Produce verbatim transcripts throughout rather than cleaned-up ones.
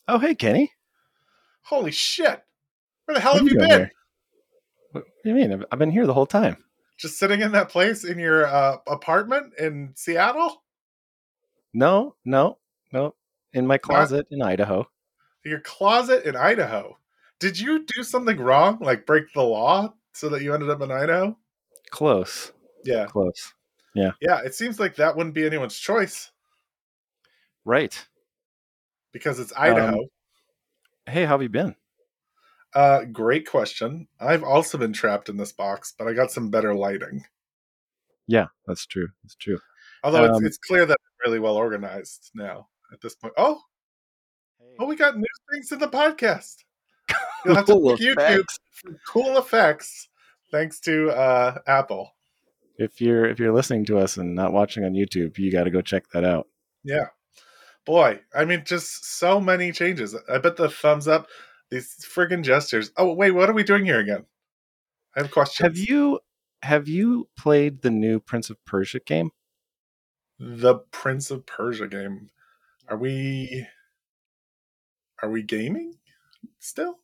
Oh, hey, Kenny. Holy shit. Where the hell What are have you you doing been? here? What, what do you mean? I've, I've been here the whole time. Just sitting in that place in your uh, apartment in Seattle? No, no, no. In my Not closet in Idaho. your closet in Idaho. Did you do something wrong, like break the law so that you ended up in Idaho? Close. Yeah. Close. Yeah. Yeah, it seems like that wouldn't be anyone's choice Right. because it's Um, Idaho. hey, how have you been? Uh, great question. I've also been trapped in this box, but I got some better lighting. Yeah, that's true. That's true. Although it's Um, it's clear that I'm really well organized now at this point. Oh, oh, hey. we got new things in the podcast. You'll have to Cool check YouTube effects. for cool effects, thanks to uh, Apple. If you're if you're listening to us and not watching on YouTube, you got to go check that out. Yeah, boy, I mean, just so many changes. I bet the thumbs up, these friggin' gestures. Oh wait, what are we doing here again? I have Have questions. you have you played the new Prince of Persia game? The Prince of Persia game. Are we are we gaming still?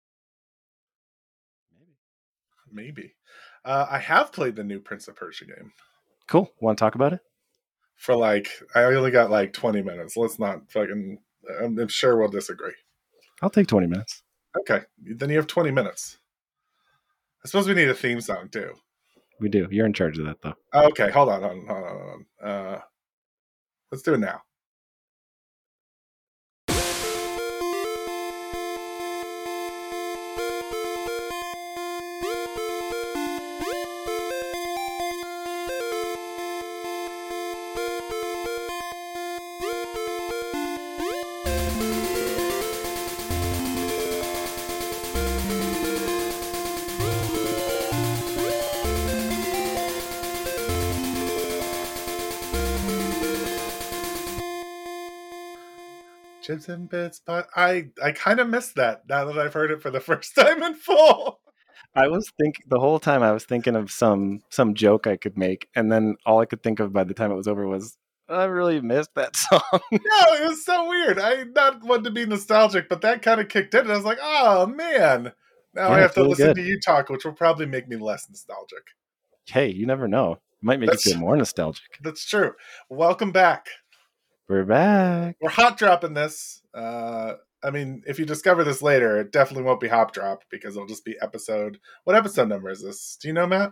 Maybe. Maybe. Uh, I have played the new Prince of Persia game Cool. Want to talk about it? for like I only got like twenty minutes. Let's not fucking. I'm, I'm sure we'll disagree. I'll take twenty minutes. Okay, then you have twenty minutes. I suppose we need a theme song too. We do. You're in charge of that, though. Okay, hold on, hold on, hold on. Hold on. Uh, let's do it now. Chips and bits, but I I kind of missed that now that I've heard it for the first time in full. I was thinking the whole time I was thinking of some some joke I could make, and then all I could think of by the time it was over was I really missed that song. No, it was so weird. I'm not one to be nostalgic, but that kind of kicked in, and I was like, oh man. Now I Yeah, have it's to really listen good. to you talk, which will probably make me less nostalgic. Hey, you never know. It might make you That's feel more nostalgic. that's true. Welcome back. We're back. We're hot dropping this. Uh, I mean, if you discover this later, it definitely won't be hop drop because it'll just be episode. What episode number is this? Do you know, Matt?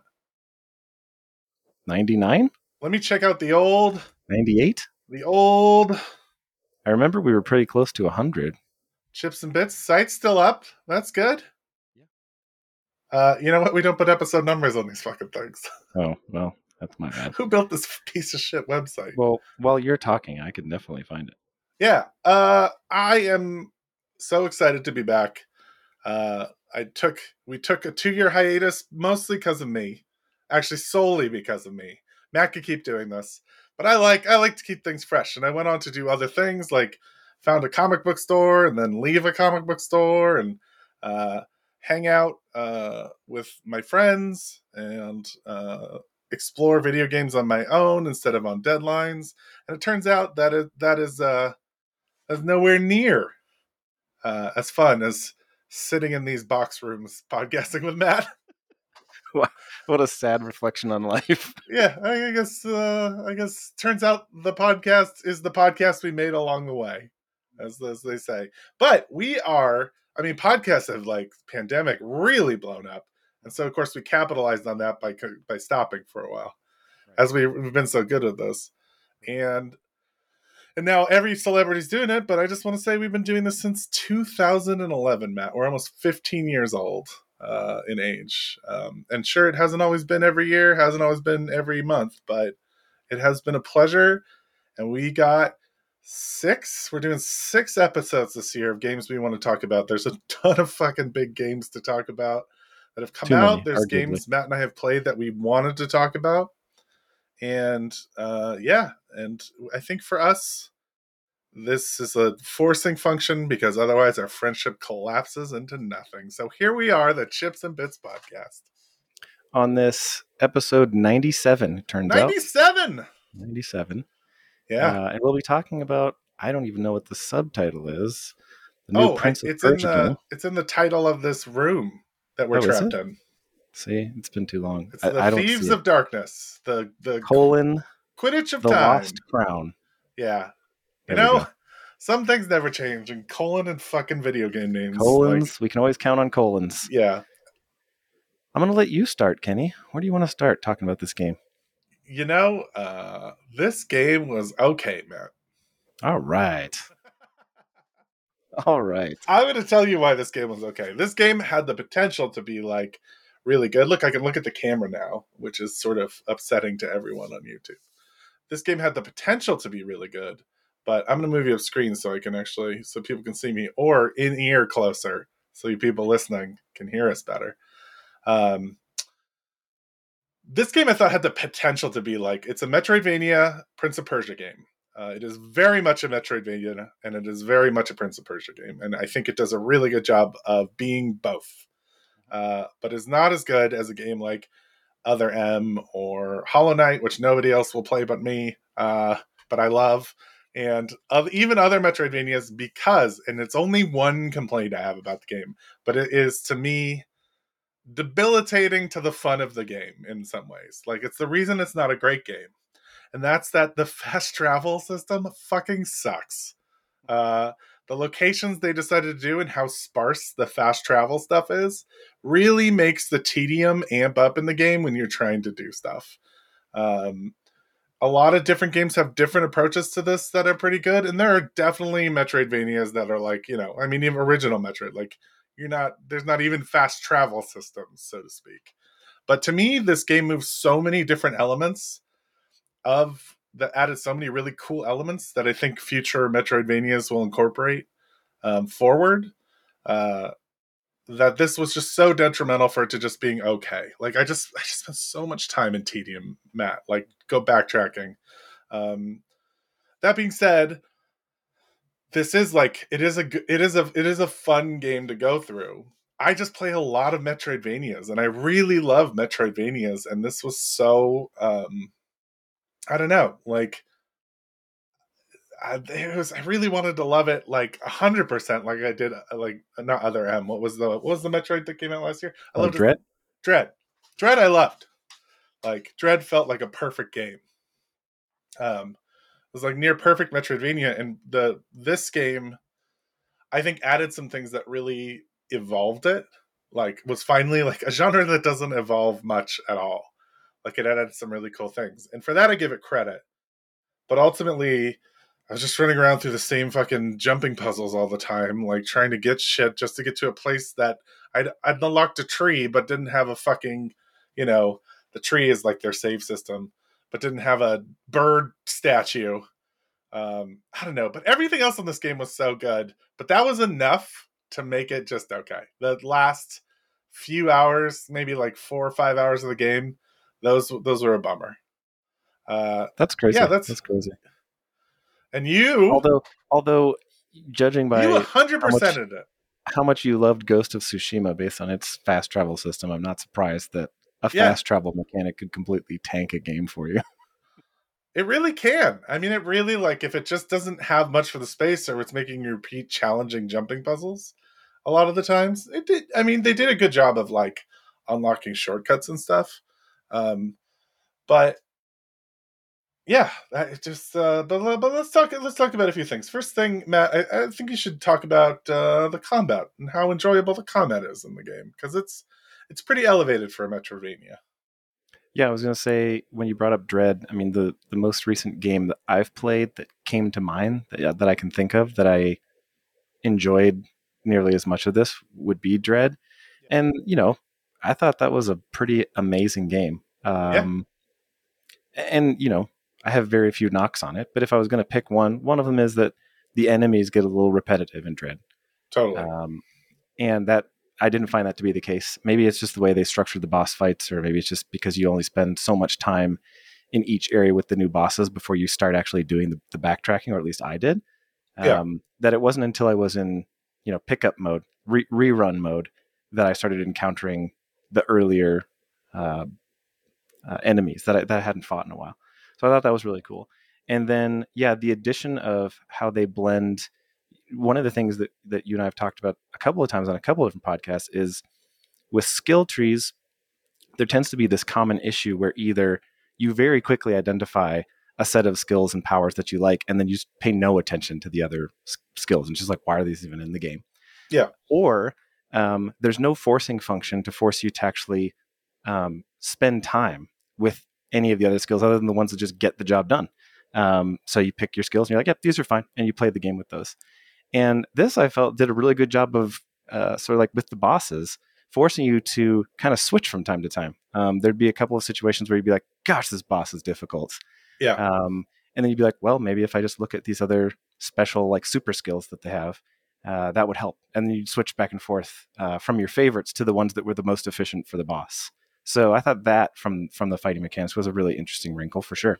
ninety-nine? Let me check out the old, ninety-eight? the old I remember we were pretty close to one hundred. Chips and Bits. Site's still up. That's good. Yeah. Uh, you know what? We don't put episode numbers on these fucking things. Oh, well, that's my bad. Who built this piece of shit website? Well, while you're talking, I can definitely find it. Yeah. Uh, I am so excited to be back. Uh, I took we took a two year hiatus mostly because of me, actually solely because of me. Matt could keep doing this, but I like I like to keep things fresh, and I went on to do other things like found a comic book store and then leave a comic book store and uh, hang out uh, with my friends and uh, explore video games on my own instead of on deadlines. And it turns out that it, that is uh, is nowhere near uh, as fun as sitting in these box rooms podcasting with Matt. What a sad reflection on life. Yeah, I guess. Uh, I guess turns out the podcast is the podcast we made along the way, as, as they say. But we are. I mean, podcasts have like pandemic really blown up, and so of course we capitalized on that by by stopping for a while, Right. as we, we've been so good at this, and and now every celebrity's doing it. But I just want to say we've been doing this since two thousand eleven, Matt. We're almost fifteen years old uh, in age. Um, and sure, it hasn't always been every year, hasn't always been every month, but it has been a pleasure. And we got six. We're doing six episodes this year of games we want to talk about. There's a ton of fucking big games to talk about that have come Too out. many, There's arguably. games Matt and I have played that we wanted to talk about. And uh, yeah, and I think for us, this is a forcing function because otherwise our friendship collapses into nothing. So here we are, the Chips and Bits podcast. On this episode ninety-seven, it turns out. ninety-seven! ninety-seven. Yeah. Uh, and we'll be talking about, I don't even know what the subtitle is, The new Oh, I, Prince of it's in Persia the game. it's in the title of this room that we're Oh, is trapped it? in. See, it's been too long. It's I, the I don't see Thieves it. of Darkness, the the Colon, Quidditch of the Lost Time. Crown. Yeah, you There we know, go. some things never change, and colon and fucking video game names, like, Colons. We can always count on colons. yeah, I'm going to let you start, Kenny. Where do you want to start talking about this game? you know, uh, this game was okay, man. All right. All right. I'm going to tell you why this game was okay. This game had the potential to be like really good. Look, I can look at the camera now, which is sort of upsetting to everyone on YouTube. This game had the potential to be really good, but I'm going to move you up screen so I can actually, so people can see me, or in ear closer so you people listening can hear us better. Um, this game I thought had the potential to be like, it's a Metroidvania Prince of Persia game. Uh, it is very much a Metroidvania, and it is very much a Prince of Persia game, and I think it does a really good job of being both. Uh, but is not as good as a game like Other M or Hollow Knight, which nobody else will play but me, uh, but I love, and of even other Metroidvanias, because, and it's only one complaint I have about the game, but it is to me debilitating to the fun of the game in some ways. Like, it's the reason it's not a great game, and that's that the fast travel system fucking sucks. Uh, the locations they decided to do and how sparse the fast travel stuff is really makes the tedium amp up in the game when you're trying to do stuff. Um, a lot of different games have different approaches to this that are pretty good, and there are definitely Metroidvanias that are like, you know, I mean, even original Metroid, like, you're not, there's not even fast travel systems, so to speak. But to me, this game moves so many different elements of that added so many really cool elements that I think future Metroidvanias will incorporate um, forward. Uh, that this was just so detrimental for it to just being okay. Like, I just I just spent so much time in tedium, Matt. Like, go backtracking. Um, that being said, this is like it is a it is a it is a fun game to go through. I just play a lot of Metroidvanias, and I really love Metroidvanias, and this was so um, I don't know, like I, it was, I really wanted to love it like a hundred percent, like I did, uh, like not Other M. What was the what was the Metroid that came out last year? I Oh, loved it. Dread? Dread, Dread. I loved. Like, Dread felt like a perfect game. Um, it was like near perfect Metroidvania, and the this game, I think, added some things that really evolved it. Like, was finally like a genre that doesn't evolve much at all. Like, it added some really cool things, and for that I give it credit. But ultimately, I was just running around through the same fucking jumping puzzles all the time, like trying to get shit just to get to a place that I'd, I'd unlocked a tree, but didn't have a fucking, you know, the tree is like their save system, but didn't have a bird statue. Um, I don't know, but everything else in this game was so good. But that was enough to make it just okay. The last few hours, maybe like four or five hours of the game, those those were a bummer. Uh, That's yeah, crazy. that's That's crazy. and you Although, although, judging You by how much one hundred percented it. how much you loved Ghost of Tsushima based on its fast travel system, I'm not surprised that a Yeah, fast travel mechanic could completely tank a game for you. it really can. I mean, it really, like, if it just doesn't have much for the space, or it's making you repeat challenging jumping puzzles a lot of the times, it did. I mean, they did a good job of like unlocking shortcuts and stuff. Um, but yeah, that it just. Uh, but but let's talk. Let's talk about a few things. First thing, Matt, I, I think you should talk about uh, the combat and how enjoyable the combat is in the game, because it's it's pretty elevated for a Metrovania. Yeah, I was gonna say when you brought up Dread, I mean the the most recent game that I've played that came to mind that, yeah, that I can think of that I enjoyed nearly as much of this would be Dread, and you know I thought that was a pretty amazing game. Yeah, Um, and you know I have very few knocks on it, but if I was going to pick one, one of them is that the enemies get a little repetitive in Dread, totally. um, and that I didn't find that to be the case. Maybe it's just the way they structured the boss fights, or maybe it's just because you only spend so much time in each area with the new bosses before you start actually doing the, the backtracking, or at least I did. Yeah, Um, that it wasn't until I was in you know pickup mode, re- rerun mode, that I started encountering the earlier uh, uh, enemies that I, that I hadn't fought in a while. So I thought that was really cool. And then, yeah, the addition of how they blend one of the things that, that you and I have talked about a couple of times on a couple of different podcasts is with skill trees, there tends to be this common issue where either you very quickly identify a set of skills and powers that you like, and then you just pay no attention to the other s- skills and just like, why are these even in the game? Yeah. Or um, there's no forcing function to force you to actually um, spend time with any of the other skills other than the ones that just get the job done. Um, so you pick your skills and you're like, yep, these are fine. And you play the game with those. And this, I felt, did a really good job of uh, sort of like with the bosses, forcing you to kind of switch from time to time. Um, there'd be a couple of situations where you'd be like, gosh, this boss is difficult. Yeah. Um, and then you'd be like, well, maybe if I just look at these other special like super skills that they have, uh, that would help. And then you'd switch back and forth uh, from your favorites to the ones that were the most efficient for the boss. So I thought that from from the fighting mechanics was a really interesting wrinkle for sure.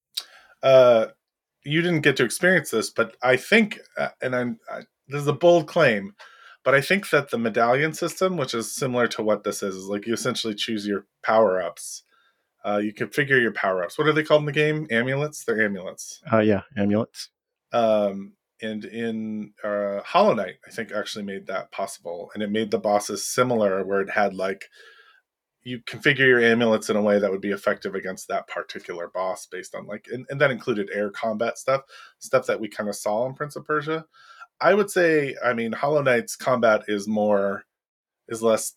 Uh, you didn't get to experience this, but I think, uh, and I'm I, this is a bold claim, but I think that the medallion system, which is similar to what this is, is like you essentially choose your power ups. Uh, you configure your power ups. What are they called in the game? Amulets. They're amulets. Uh, yeah, amulets. Um, and in uh, Hollow Knight, I think actually made that possible, and it made the bosses similar, where it had like you configure your amulets in a way that would be effective against that particular boss based on like, and, and that included air combat stuff, stuff that we kind of saw in Prince of Persia. I would say, I mean, Hollow Knight's combat is more, is less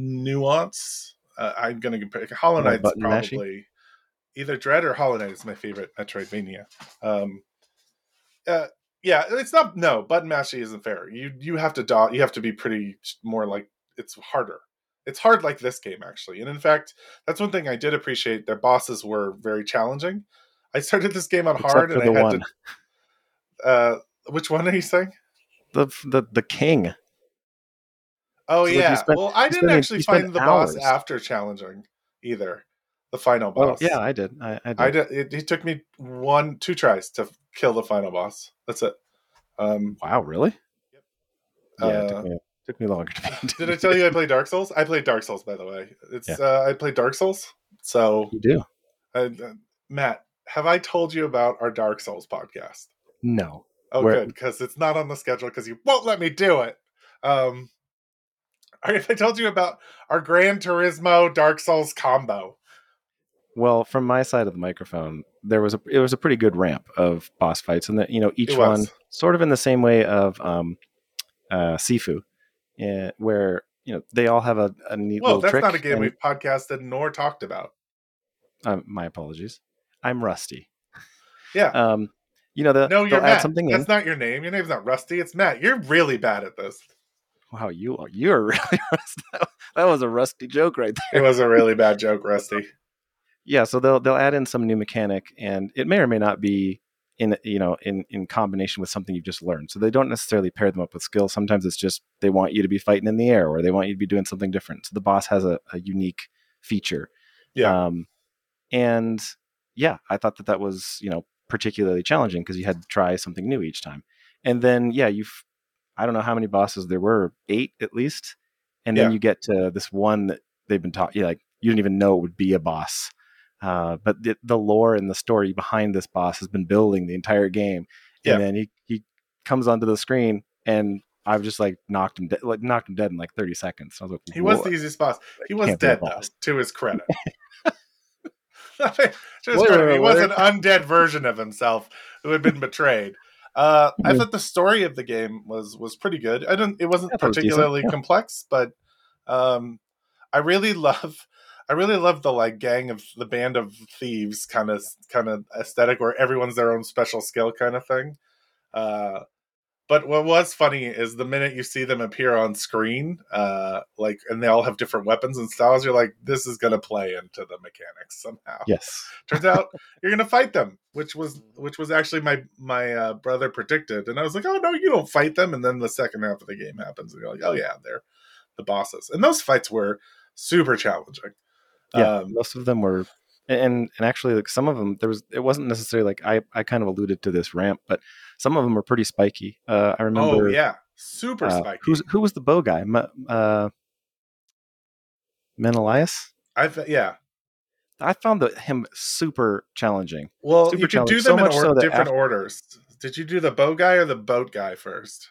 nuance. Uh, I'm going to pick Hollow More Knight's button mashy. probably either Dread or Hollow Knight is my favorite Metroidvania. Um, uh, yeah, it's not, no, button mashy isn't fair. You, you have to dodge, you have to be pretty more like, it's harder. It's hard like this game, actually. And in fact, that's one thing I did appreciate. Their bosses were very challenging. I started this game on Except hard for and I the had one, to, uh, which one are you saying? the the the king. Oh So like you yeah. spend Well, I you didn't spend actually you spend find the boss hours. after challenging either. The final Oh yeah, boss. I did. I, I I did. did. It, it took me one, two tries to kill the final boss. That's it. Um, Wow, really? Yeah, it took uh, me took me longer to did I be. tell you I played Dark Souls? I played Dark Souls, by the way. It's Yeah, uh, I played Dark Souls. So, you do. uh, uh, Matt, have I told you about our Dark Souls podcast? No, Oh, where good, because it's not on the schedule because you won't let me do it. Um, if I told you about our Gran Turismo Dark Souls combo. well, from my side of the microphone, there was a it was a pretty good ramp of boss fights, and that you know It each one was. sort of in the same way of um, uh, Sifu, eh, where you know they all have a, a neat Well, little that's not a trick. game And we've podcasted nor talked about. um, my apologies, I'm rusty. Yeah. Um, you know the, No, you're they'll add Matt. something in. That's not your name. Your name's not Rusty. It's Matt. You're really bad at this. Wow, you are you are really rusty. That was a rusty joke right It there. was a really bad joke, Rusty. Yeah, so they'll they'll add in some new mechanic, and it may or may not be in you know in in combination with something you've just learned. So they don't necessarily pair them up with skills. Sometimes it's just they want you to be fighting in the air, or they want you to be doing something different. So the boss has a, a unique feature, Yeah. um, and yeah, I thought that that was you know particularly challenging because you had to try something new each time. And then yeah, you've I don't know how many bosses there were, eight at least, and then Yeah. you get to this one that they've been taught. You like you didn't even know it would be a boss, uh, but the, the lore and the story behind this boss has been building the entire game, and Yeah. then he he comes onto the screen, and I've just like knocked him dead, like knocked him dead in like thirty seconds. I was like, He was what? the easiest boss. He That was can't be a dead, boss. though, to his credit. To his credit, Spoiler he was an alert. undead version of himself who had been betrayed. Uh, I thought the story of the game was was pretty good. I don't. It I wasn't thought it was decent. particularly Yeah. complex, but um, I really love. I really love the like gang of the band of thieves kind of kind of aesthetic where everyone's their own special skill kind of thing. Uh, but what was funny is the minute you see them appear on screen, uh, like, and they all have different weapons and styles, you're like, this is going to play into the mechanics somehow. Yes. Turns out you're going to fight them, which was which was actually my my uh, brother predicted, and I was like, oh no, you don't fight them. And then the second half of the game happens, and you're like, oh yeah, they're the bosses, and those fights were super challenging. Yeah, Um, most of them were, and and actually, like some of them, there was it wasn't necessarily like I I kind of alluded to this ramp, but some of them were pretty spiky. Uh, I oh remember yeah, super uh, spiky. who's who was the bow guy? Me- uh, Menelaus. I th- yeah. I found the, him super challenging, Well, super you could challenging. do So them in much or- so that different after, orders, Did you do the bow guy or the boat guy first?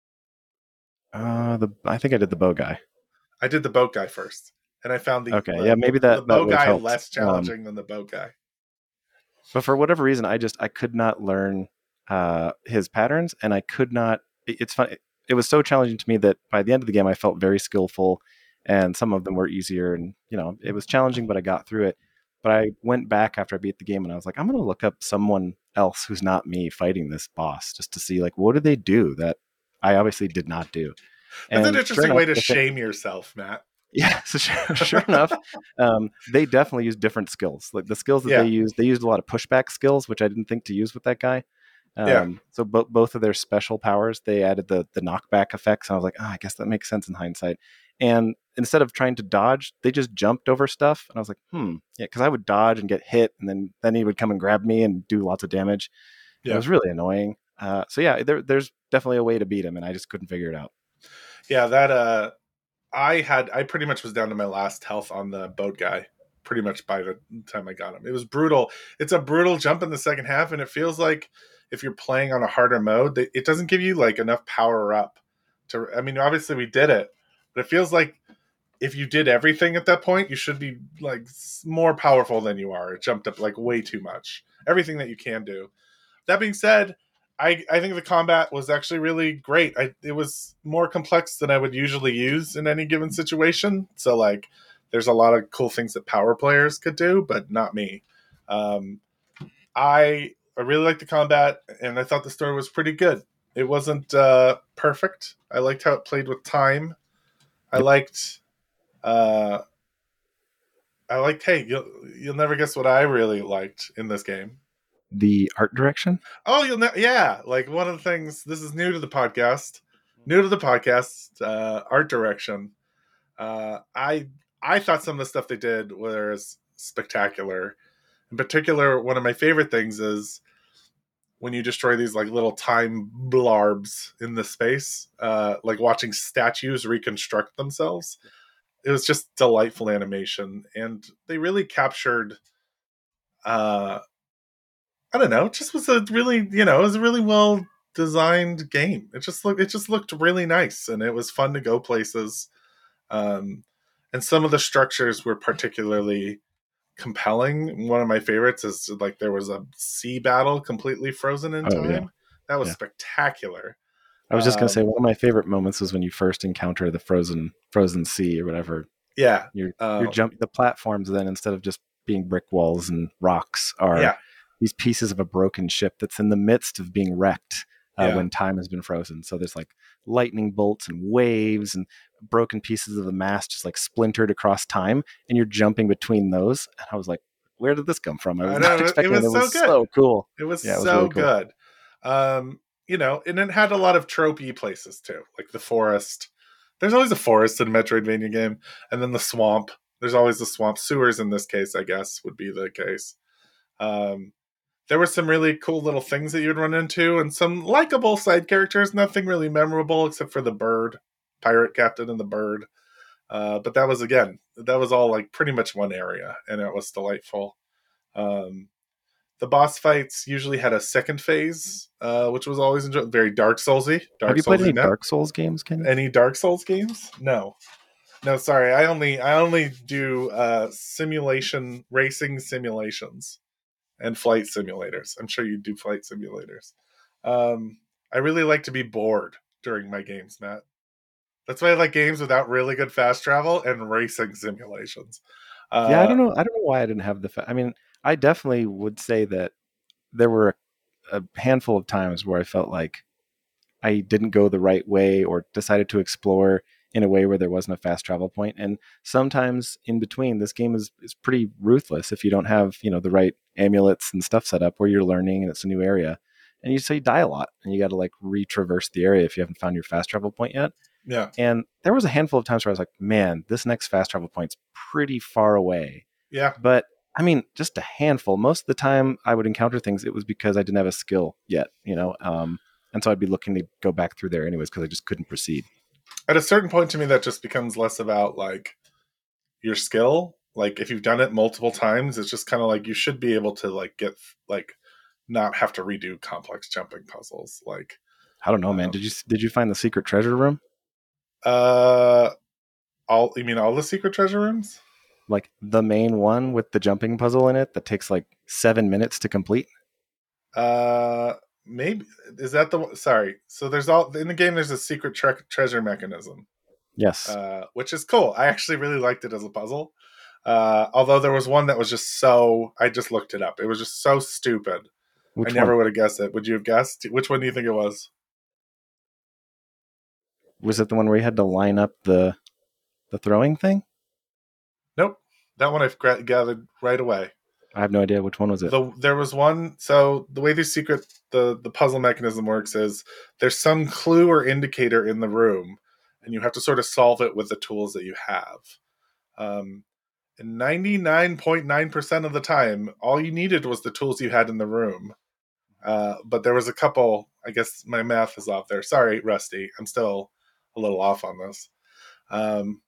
Uh, the I think I did the bow guy. I did the boat guy first, and I found the Okay, yeah, the the, maybe the that that bow would have guy helped. less Um, challenging than the boat guy. but for whatever reason, I just I could not learn uh, his patterns, and I could not. It, it's fun. It was so challenging to me that by the end of the game, I felt very skillful, and some of them were easier, and you know, it was challenging, but I got through it. But I went back after I beat the game, and I was like, I'm going to look up someone else who's not me fighting this boss, just to see like what do they do that I obviously did not do. That's an And sure interesting enough, way to the thing, shame yourself, Matt. yeah, so sure, sure enough, um, they definitely use different skills. Like the skills that they Yeah, use, they used a lot of pushback skills, which I didn't think to use with that guy. yeah, Um, so bo- both of their special powers, they added the the knockback effects. And I was like, oh, I guess that makes sense in hindsight. And instead of trying to dodge, they just jumped over stuff. And I was like, hmm, yeah, because I would dodge and get hit, and then then he would come and grab me and do lots of damage. It yeah, was really annoying. Uh, so yeah, there, there's definitely a way to beat him, and I just couldn't figure it out. yeah. That uh, I had I pretty much was down to my last health on the boat guy. Pretty much by the time I got him, it was brutal. It's a brutal jump in the second half, and it feels like if you're playing on a harder mode, it doesn't give you like enough power up. To I mean, obviously we did it, but it feels like if you did everything at that point, you should be like more powerful than you are. It jumped up like way too much. Everything that you can do. That being said, I, I think the combat was actually really great. I, it was more complex than I would usually use in any given situation. So like, there's a lot of cool things that power players could do, but not me. Um, I I really liked the combat, and I thought the story was pretty good. It wasn't uh, perfect. I liked how it played with time. I Yep. liked. Uh, I liked. Hey, you'll you'll never guess what I really liked in this game. The art direction. Oh, you'll know. Yeah, like one of the things. This is new to the podcast. New to the podcast. Uh, art direction. Uh, I I thought some of the stuff they did was spectacular. In particular, one of my favorite things is when you destroy these like little time blarbs in the space, uh, like watching statues reconstruct themselves. It was just delightful animation, and they really captured. Uh, I don't know. It just was a really, you know, it was a really well designed game. It just looked, it just looked really nice, and it was fun to go places. Um, and some of the structures were particularly compelling. One of my favorites is like there was a sea battle completely frozen in Oh yeah, time. That was yeah. spectacular. I was just gonna say Um, one of my favorite moments was when you first encounter the frozen frozen sea or whatever. yeah, You're you're uh, jump the platforms then instead of just being brick walls and rocks are yeah, these pieces of a broken ship that's in the midst of being wrecked uh, yeah, when time has been frozen. So there's like lightning bolts and waves and broken pieces of the mast just like splintered across time, and you're jumping between those. And I was like, where did this come from? I I was not know it expecting it. It was so was good. so cool. It was Yeah, it was so really cool. good. Um, you know, and it had a lot of tropey places too, like the forest. There's always a forest in a Metroidvania game, and then the swamp. There's always the swamp. Sewers in this case, I guess, would be the case. Um, there were some really cool little things that you'd run into, and some likable side characters. Nothing really memorable except for the bird, pirate captain, and the bird. Uh, but that was again, that was all like pretty much one area, and it was delightful. Um, the boss fights usually had a second phase, uh, which was always enjoy- very Dark Soulsy. Have Dark you played Soulsy any net. Dark Souls games, Kenny? Any Dark Souls games? No, no. Sorry, I only I only do uh, simulation racing simulations and flight simulators. I'm sure you do flight simulators. Um, I really like to be bored during my games, Matt. That's why I like games without really good fast travel and racing simulations. Yeah, I Uh, don't know. I don't know why I didn't have the. Fa- I mean, I definitely would say that there were a, a handful of times where I felt like I didn't go the right way or decided to explore in a way where there wasn't a fast travel point. And sometimes in between, this game is is pretty ruthless if you don't have you know the right amulets and stuff set up where you're learning and it's a new area, and you so you die a lot and you got to like retraverse the area if you haven't found your fast travel point yet. yeah, And there was a handful of times where I was like, man, this next fast travel point's pretty far away. yeah. But I mean, just a handful. Most of the time I would encounter things, it was because I didn't have a skill yet, you know? Um, and so I'd be looking to go back through there anyways because I just couldn't proceed. At a certain point, to me, that just becomes less about like your skill. Like if you've done it multiple times, it's just kind of like you should be able to like get like not have to redo complex jumping puzzles. Like, I don't know, man. um, Did you did you find the secret treasure room? uh, all you mean all the secret treasure rooms? Like the main one with the jumping puzzle in it that takes like seven minutes to complete? Uh, maybe is that the one? Sorry. So there's all in the game. There's a secret tre- treasure mechanism, Yes. uh, which is cool. I actually really liked it as a puzzle. Uh, although there was one that was just so I just looked it up. It was just so stupid. I Which never one? would have guessed it. Would you have guessed? Which one do you think it was? Was it the one where you had to line up the the throwing thing? Nope. That one I've gra- gathered right away. I have no idea which one was it. The there was one. So the way the secret the the puzzle mechanism works is there's some clue or indicator in the room, and you have to sort of solve it with the tools that you have. Um, and ninety-nine point nine percent of the time, all you needed was the tools you had in the room. Uh, but there was a couple. I guess my math is off there. Sorry, Rusty. I'm still a little off on this. Um,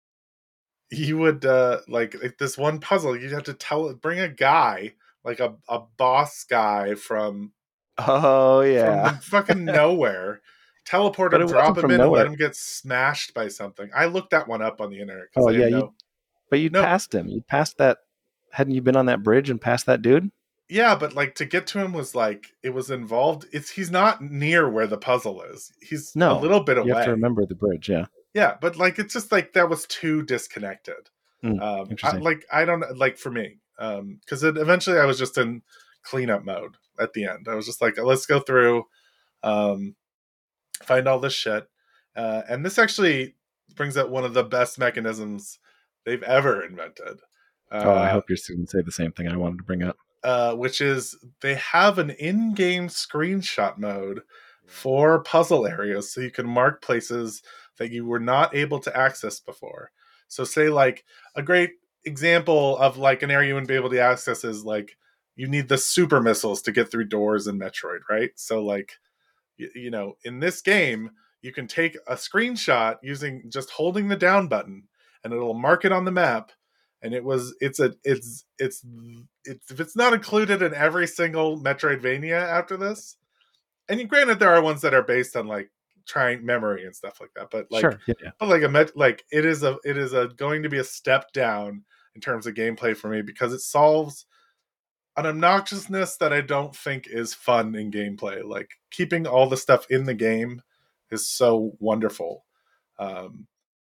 you would uh like, like this one puzzle you'd have to tell bring a guy like a, a boss guy from Oh from yeah. the fucking nowhere, teleport But him, it drop wasn't him from in, and let nowhere. him get smashed by something. I looked that one up on the internet because Oh I yeah, didn't you know. but you'd No, passed him. You'd passed that hadn't you been on that bridge and passed that dude? yeah, but like to get to him was like it was involved. It's he's not near where the puzzle is. He's a No. little bit You have to away. remember the bridge, yeah. Yeah, but like it's just like that was too disconnected. Mm, Um, I, interesting. like I don't like for me because um, eventually I was just in cleanup mode at the end. I was just like, let's go through, um, find all this shit, uh, and this actually brings up one of the best mechanisms they've ever invented, Oh, I uh, hope you're going to say the same thing I wanted to bring up. uh, which is they have an in-game screenshot mode for puzzle areas, so you can mark places that you were not able to access before. So, say like a great example of like an area you wouldn't be able to access is like you need the super missiles to get through doors in Metroid, right? So, like you, you know, in this game, you can take a screenshot using just holding the down button, and it'll mark it on the map. And it was it's a it's it's it's if it's not included in every single Metroidvania after this. And granted, there are ones that are based on like trying memory and stuff like that, but like Sure. Yeah, yeah. but like a met like it is a it is a going to be a step down in terms of gameplay for me because it solves an obnoxiousness that I don't think is fun in gameplay. Like keeping all the stuff in the game is so wonderful. Um,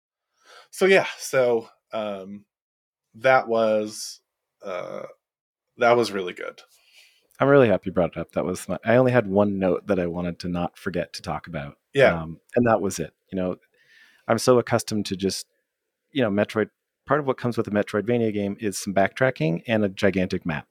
so yeah, so um, that was uh, that was really good. I'm really happy you brought it up. That was my, I only had one note that I wanted to not forget to talk about. Yeah, Um, and that was it. You know, I'm so accustomed to just, you know, Metroid. Part of what comes with a Metroidvania game is some backtracking and a gigantic map.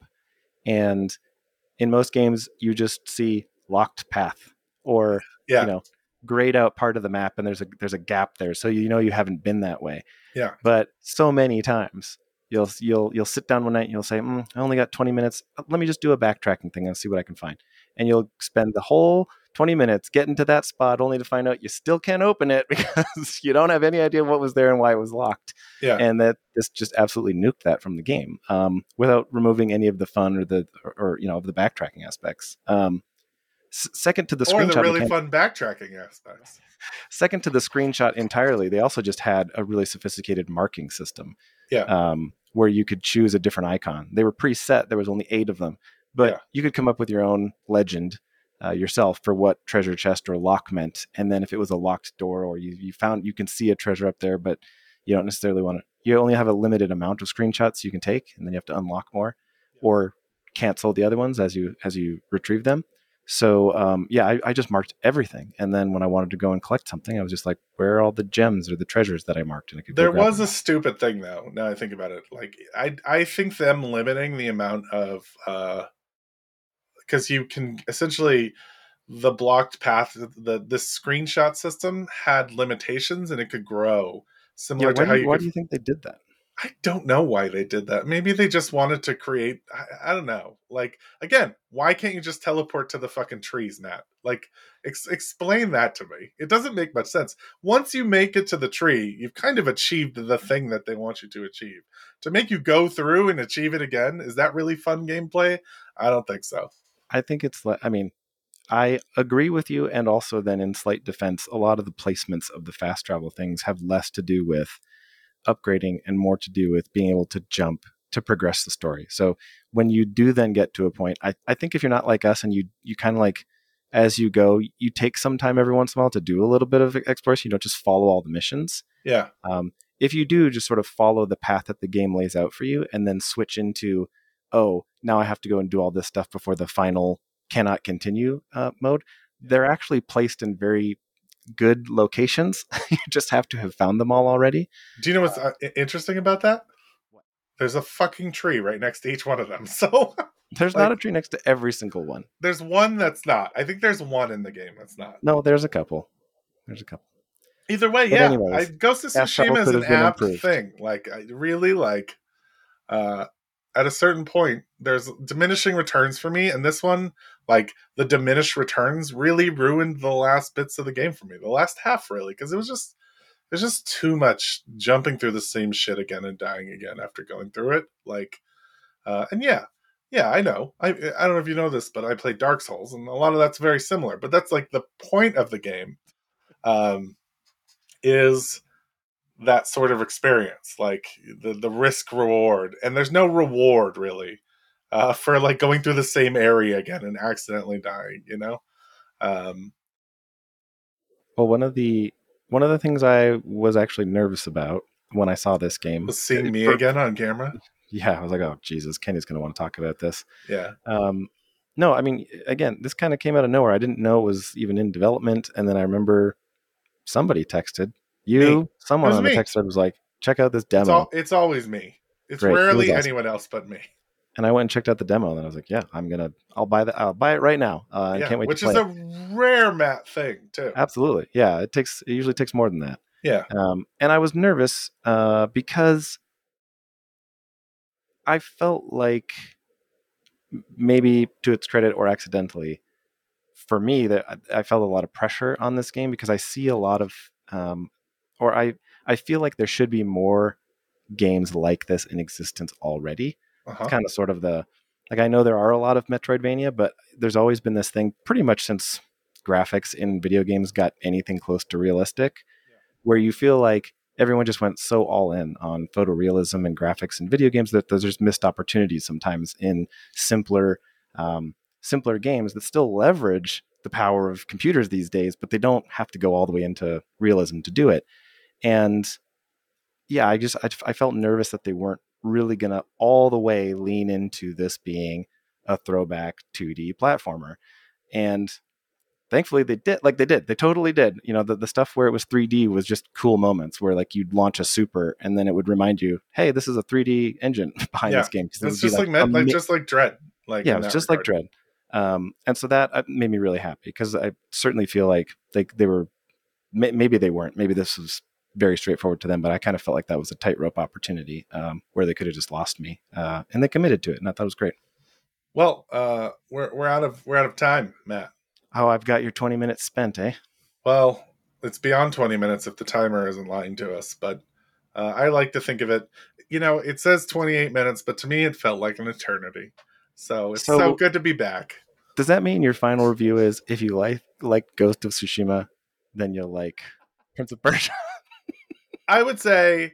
And in most games, you just see locked path or, you yeah, know, grayed out part of the map and there's a there's a gap there. So you know you haven't been that way. yeah. But so many times you'll you'll you'll sit down one night and you'll say, mm, I only got twenty minutes. Let me just do a backtracking thing and see what I can find. And you'll spend the whole twenty minutes getting to that spot only to find out you still can't open it because you don't have any idea what was there and why it was locked. Yeah. And that this just absolutely nuked that from the game um, without removing any of the fun or the or, or you know of the backtracking aspects. Um, s- second to the Or the screenshot really mechanic, fun backtracking aspects. second to the screenshot entirely, they also just had a really sophisticated marking system Yeah, um, where you could choose a different icon. They were preset. There was only eight of them, but yeah, you could come up with your own legend uh, yourself for what treasure chest or lock meant. And then if it was a locked door or you, you found, you can see a treasure up there, but you don't necessarily want to, you only have a limited amount of screenshots you can take and then you have to unlock more or cancel the other ones as you, as you retrieve them. So um, yeah, I, I just marked everything, and then when I wanted to go and collect something, I was just like, "Where are all the gems or the treasures that I marked?" And I could go there grab was them. a stupid thing though. Now I think about it, like I I think them limiting the amount of uh because you can essentially the blocked path the this screenshot system had limitations and it could grow Yeah, similar why to do how you you why could. do you think they did that? I don't know why they did that. Maybe they just wanted to create. I, I don't know. Like again, why can't you just teleport to the fucking trees, Matt? Like, ex- explain that to me. It doesn't make much sense. Once you make it to the tree, you've kind of achieved the thing that they want you to achieve. To make you go through and achieve it again, is that really fun gameplay? I don't think so. I think it's like, I mean, I agree with you, and also then in slight defense, a lot of the placements of the fast travel things have less to do with upgrading and more to do with being able to jump to progress the story. So when you do then get to a point, I, I think if you're not like us and you you kind of like as you go, you take some time every once in a while to do a little bit of exploration. You don't just follow all the missions. Yeah. Um, if you do just sort of follow the path that the game lays out for you and then switch into, oh, now I have to go and do all this stuff before the final cannot continue uh, mode, they're actually placed in very good locations. You just have to have found them all already. Do you know what's uh, interesting about that? What? There's a fucking tree right next to each one of them. So there's like, not a tree next to every single one. There's one that's not. I think there's one in the game that's not. No, there's a couple. There's a couple. Either way, but yeah. anyways, I, Ghost of Tsushima is an apt improved. thing. Like, I really like. Uh, at a certain point, there's diminishing returns for me, and this one, like the diminished returns, really ruined the last bits of the game for me. The last half, really, because it was just there's just too much jumping through the same shit again and dying again after going through it. Like, uh, and yeah, yeah, I know. I I don't know if you know this, but I play Dark Souls, and a lot of that's very similar. But that's like the point of the game, um, is that sort of experience, like the the risk reward, and there's no reward really uh, for like going through the same area again and accidentally dying. You know. Um, well, one of the one of the things I was actually nervous about when I saw this game was seeing me for, again on camera. Yeah, I was like, oh Jesus, Kenny's going to want to talk about this. Yeah. Um, no, I mean, again, this kind of came out of nowhere. I didn't know it was even in development, and then I remember somebody texted you, me. someone on me. the text thread was like, check out this demo. It's, all, it's always me. It's Great. rarely it awesome. anyone else but me. And I went and checked out the demo, and I was like, yeah, I'm gonna, I'll buy that, I'll buy it right now. Uh, yeah, I can't wait. Which to play is a it. rare Matt thing too. Absolutely, yeah. It takes, it usually takes more than that. Yeah. Um, and I was nervous uh, because I felt like maybe to its credit or accidentally, for me, that I felt a lot of pressure on this game because I see a lot of, um, or I, I feel like there should be more games like this in existence already. Uh-huh. It's kind of sort of the, like, I know there are a lot of Metroidvania, but there's always been this thing pretty much since graphics in video games got anything close to realistic, yeah. where you feel like everyone just went so all in on photorealism and graphics in video games that there's just missed opportunities sometimes in simpler, um, simpler games that still leverage the power of computers these days, but they don't have to go all the way into realism to do it. And yeah, I just, I, I felt nervous that they weren't really going to all the way lean into this being a throwback two D platformer. And thankfully they did, like they did, they totally did. You know, the, the stuff where it was three D was just cool moments where like you'd launch a super and then it would remind you, hey, this is a three D engine behind yeah. this game. It's just like, like, like just like Dread. Like yeah, it's just regard. like Dread. Um, and so that made me really happy because I certainly feel like they, they were, maybe they weren't, maybe this was very straightforward to them, but I kind of felt like that was a tightrope opportunity um, where they could have just lost me, uh, and they committed to it, and I thought it was great. Well, uh, we're we're out of we're out of time, Matt. Oh, I've got your twenty minutes spent, eh? Well, it's beyond twenty minutes if the timer isn't lying to us, but uh, I like to think of it. You know, it says twenty-eight minutes, but to me, it felt like an eternity. So it's so, so good to be back. Does that mean your final review is if you like like Ghost of Tsushima, then you'll like Prince of Persia? I would say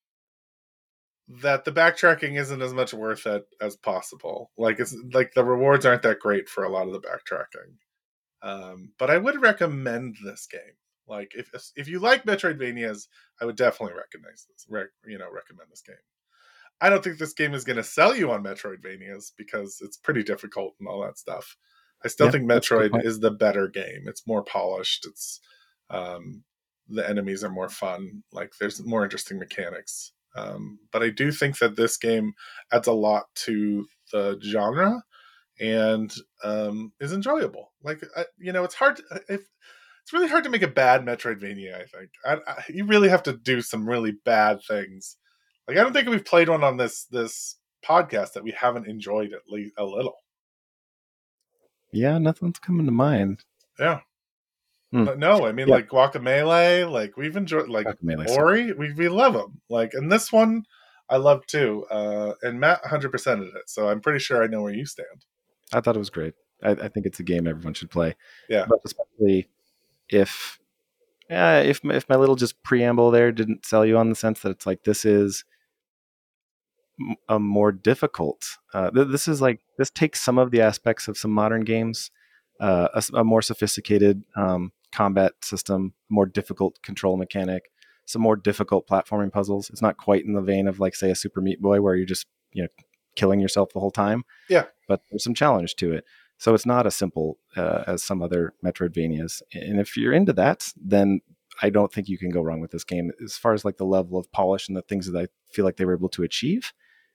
that the backtracking isn't as much worth it as possible. Like it's like the rewards aren't that great for a lot of the backtracking. Um, but I would recommend this game. Like if if you like Metroidvanias, I would definitely recognize this. Rec, you know, recommend this game. I don't think this game is going to sell you on Metroidvanias because it's pretty difficult and all that stuff. I still yeah, think Metroid is the better game. It's more polished. It's um, the enemies are more fun. Like there's more interesting mechanics. Um, but I do think that this game adds a lot to the genre and um, is enjoyable. Like, I, you know, it's hard. To, if, it's really hard to make a bad Metroidvania, I think. I, I, you really have to do some really bad things. Like, I don't think we've played one on this this podcast that we haven't enjoyed at least a little. Yeah, nothing's coming to mind. Yeah. Hmm. No, I mean, yeah. like Guacamelee, like we've enjoyed, like Ori, we we love them. Like, and this one, I love too. Uh, and Matt one hundred percented it, so I'm pretty sure I know where you stand. I thought it was great. I, I think it's a game everyone should play. Yeah. But especially if uh, if if my little just preamble there didn't sell you on the sense that it's like this is a more difficult. Uh, th- this is like this takes some of the aspects of some modern games, uh, a, a more sophisticated um, combat system, more difficult control mechanic, some more difficult platforming puzzles. It's not quite in the vein of like say a Super Meat Boy where you're just you know killing yourself the whole time. Yeah, but there's some challenge to it. So it's not as simple uh, as some other Metroidvanias. And if you're into that, then I don't think you can go wrong with this game. As far as like the level of polish and the things that I feel like they were able to achieve,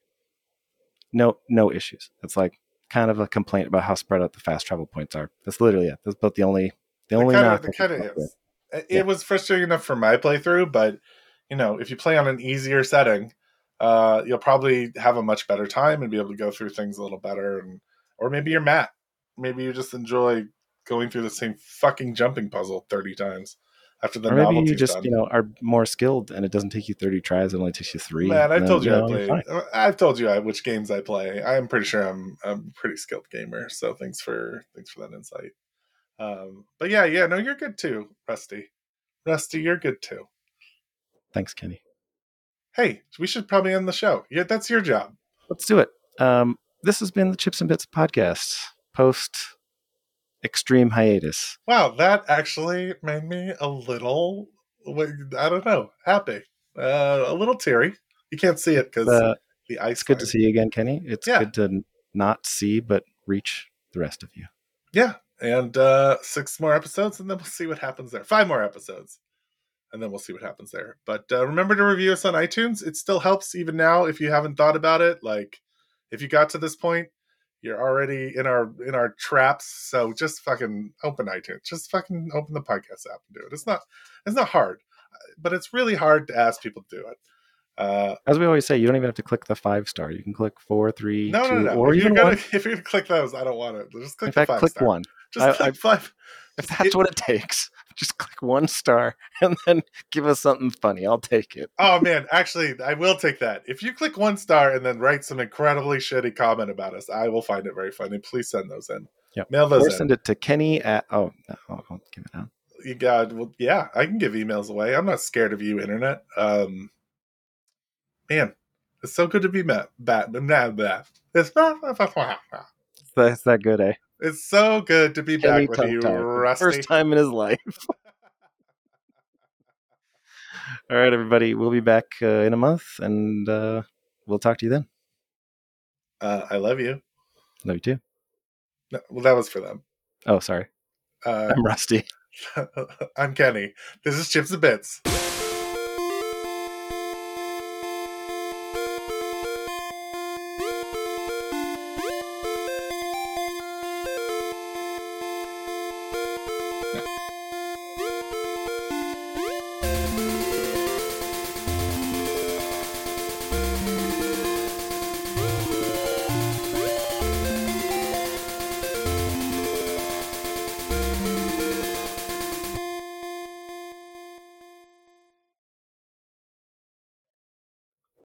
no, no issues. It's like kind of a complaint about how spread out the fast travel points are. That's literally it. That's about the only, the it only kind of knock. it kind of is. It Yeah. was frustrating enough for my playthrough, but you know, if you play on an easier setting, uh, you'll probably have a much better time and be able to go through things a little better. And or maybe you're Matt. Maybe you just enjoy going through the same fucking jumping puzzle thirty times after the Or maybe you novelty's just, done. you know, are more skilled and it doesn't take you thirty tries. It only takes you three. Man, I've then, told you, you I know, play. I've told you I, which games I play. I'm pretty sure I'm, I'm a pretty skilled gamer. So thanks for thanks for that insight. Um, but yeah, yeah, no, you're good too, Rusty. Rusty, you're good too. Thanks, Kenny. Hey, we should probably end the show. Yeah, that's your job. Let's do it. Um, this has been the Chips and Bits podcast post extreme hiatus. Wow, that actually made me a little, I don't know, happy. Uh, a little teary. You can't see it because Uh, the ice. it's good line. to see you again, Kenny. It's Yeah. good to not see but reach the rest of you. Yeah, and uh, six more episodes, and then we'll see what happens there. Five more episodes, and then we'll see what happens there. But uh, remember to review us on iTunes. It still helps even now if you haven't thought about it. Like, if you got to this point, you're already in our in our traps. So just fucking open iTunes. Just fucking open the podcast app and do it. It's not it's not hard, but it's really hard to ask people to do it. Uh, As we always say, you don't even have to click the five star. You can click four, three, no, two, no, no. or if even you're gonna, one. If you're gonna click those, I don't want it. Just click In the fact, five click star. one. Just I, click I, five. If that's it, what it takes, just click one star and then give us something funny. I'll take it. Oh man, actually, I will take that. If you click one star and then write some incredibly shitty comment about us, I will find it very funny. Please send those in. Yep. Mail those or in. send it to Kenny at. Oh, no, I won't give it out. You got well, yeah. I can give emails away. I'm not scared of you, internet. Um, man, it's so good to be met. Bat, blah, blah. It's That's that good, eh? It's so good to be Kenny back with you, Rusty. First time in his life. All right, everybody. We'll be back uh, in a month, and uh, we'll talk to you then. Uh, I love you. Love you too. No, well, that was for them. Oh, sorry. Uh, I'm Rusty. I'm Kenny. This is Chips and Bits.